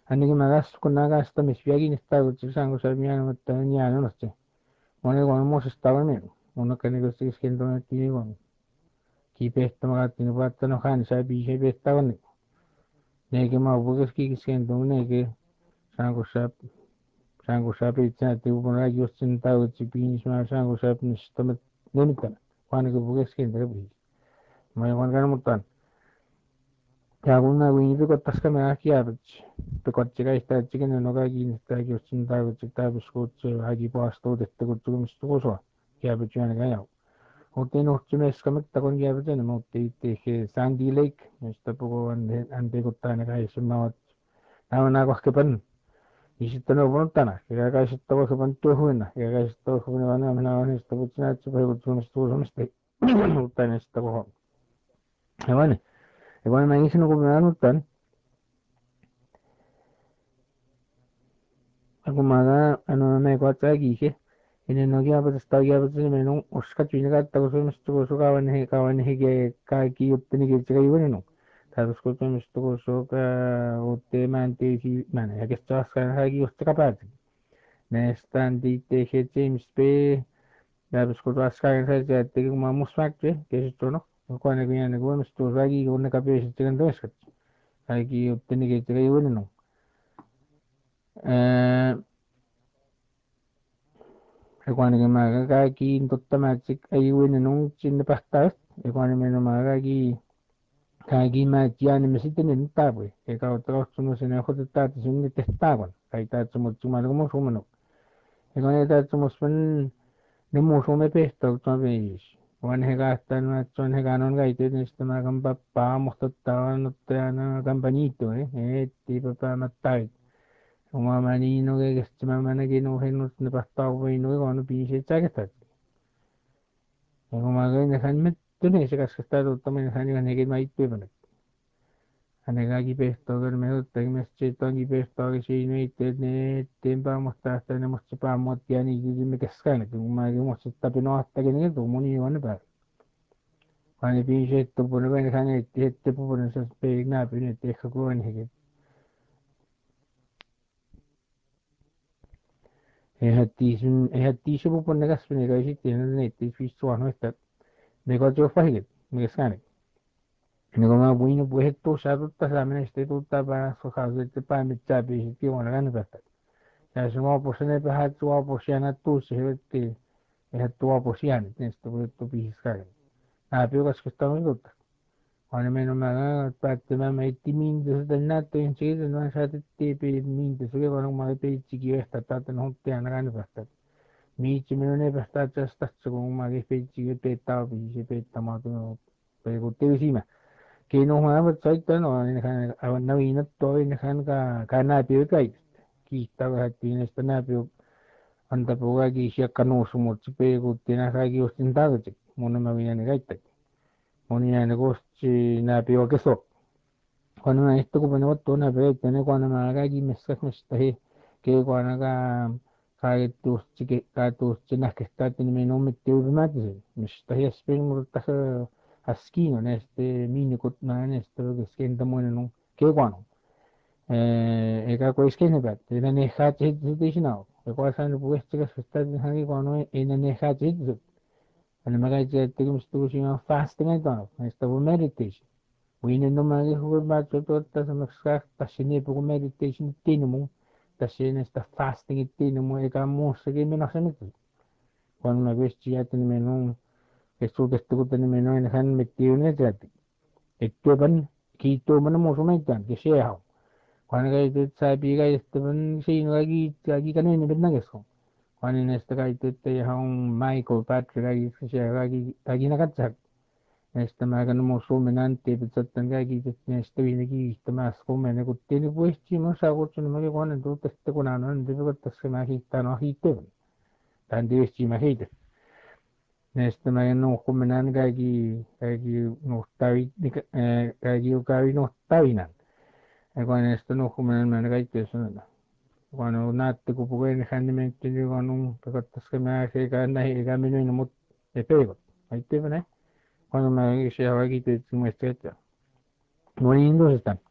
Ani magas kunaga hasta misviagi nistaba chisango sabmiano mataniano no sé. Bueno, cuando hemos estado en él, uno que negocia es que no tiene con kipe esta maga tiene pata no han sabi se estaba en que más buques que siendo un que sango sap itza te upona yo sentado chipin ma sango sap ni stama nemita cuando que buques que entre pues me van ganar mutan ya una wini pe cotas que me aquí a pe coche está chicken no ga gi está yo sentado chita biscoche agi pasto de este coche que me estuvo so que a ver yo en gaya hotel no se me escameta con ya ver no te que Sandy Lake está poco ande cotta na ga es ma na go que pan y si tenemos voluntad, que haga esto que van tu juena, que haga esto que van a menar esto que tiene hecho pero tú no estuvo son este tan esto cojo. Y bueno, me dicen como me dan tan, como haga no me cuesta aquí que en el no guía pues está guía pues me no osca china ka ta so esto so ka van he que ka ki utni que chica y bueno no. Ta so ko esto so ka utte man te si man ya que estás ka aquí usted capaz. Nestan di te que James Bay ya pues con las cargas ya tengo más musfact que es esto no cuando viene el bueno esto aquí una cabeza chicken dos aquí tiene que tener bueno no eh cuando que me haga aquí totta magic ahí bueno no chin pasta cuando me no me haga aquí más ya ni me sienten en ta pues que cada otro no se ne joder ta sin de testaban ahí está somos chuma como somos no y cuando está somos ne musume pesto también wan hega hasta no chon hega non ga ite nesta na gamba pa mo sta no te na gambanito ti pa matai uma manino que estima mana que no gen no pasta we no go no pinche chagata como ga ne han met tene se kas sta to también han ga ne que mai pe bana anega ki pesto ver me te me chito ki pesto que si no ite ne tempa mo sta tenemos pa mo tiani que me cascana que uma que mo sta pino hasta que ne to mo ni van pa Hani bir şey bunu ben hani etti bu bunu söz beylik ne yapıyor etti kako hani hege hatti bu bunu gas bunu gaji tiene ne etti fiş suano está me gajo fahige me sane ne goma bueno pues esto sabe está saben este tuta para su casa este para mi chapi que bueno gana basta ya se mo pues ne pa tu pues ya na tu se este es tu pues ya esto tu piscar ah pero gas que está muy Quando meno mga pratima may timin sa nato yung sige no sa tipi min sa sige quando mga pe chiki esta tata no te anagan basta mi chimeno ne basta sta kung mga pe chiki pe ta bi se pe tamato no pe ko te sima que no ha ba sai ta no ne kan awan na ina to ne kan ka na pe kai ki ta ga tin esta na pe anda po ga ki sia kanu sumo pe ko te na ga ki ostinta ga mo na ma ne ga Monia negoci na piwa keso. Cuando me esto como no to na pe tene cuando me haga y me sas me está he que cuando haga que tus chique que tus chinas que está tiene no me te urma que me está he espero mo ta askino en este mini kut na en esto que sienta bueno no que cuando eka ko es que ne bat en ne hat hit de no que cuando san pues que está en hani cuando en ne hat hit and maga je te mus tu si fasting ay to esta meditation Winin no magi huwag matuto ta sa maksak ta sini po meditation tino mo ta sini esta fasting tino mo eka mo sige mi nasamit kung nagwis siya tin menong esto que estuvo tin menong en han metido en el ito ban kito man mo sumaitan que sea kung kay sabi kay este ban sino kagi kanino bin nageso kung in este kay te hang Michael Patrick kay siya kagi nakatsak este mga mo suminante pitsatan kagi este binigi este mas kumene kutini pues chimo sa kutsun mga kung ano este kunano hindi ko tas makita no hite tandi wis chimahite este mga no kumenan kagi no tawi kagi ukawi no tawi nan kung este no kumenan man kagi teso na kung natte ko po kayo handimente ni kung pagkatas ka mga kaya nahi kami no inamot epego ay te ba na cuando me decía aquí te muestra esto muy lindo están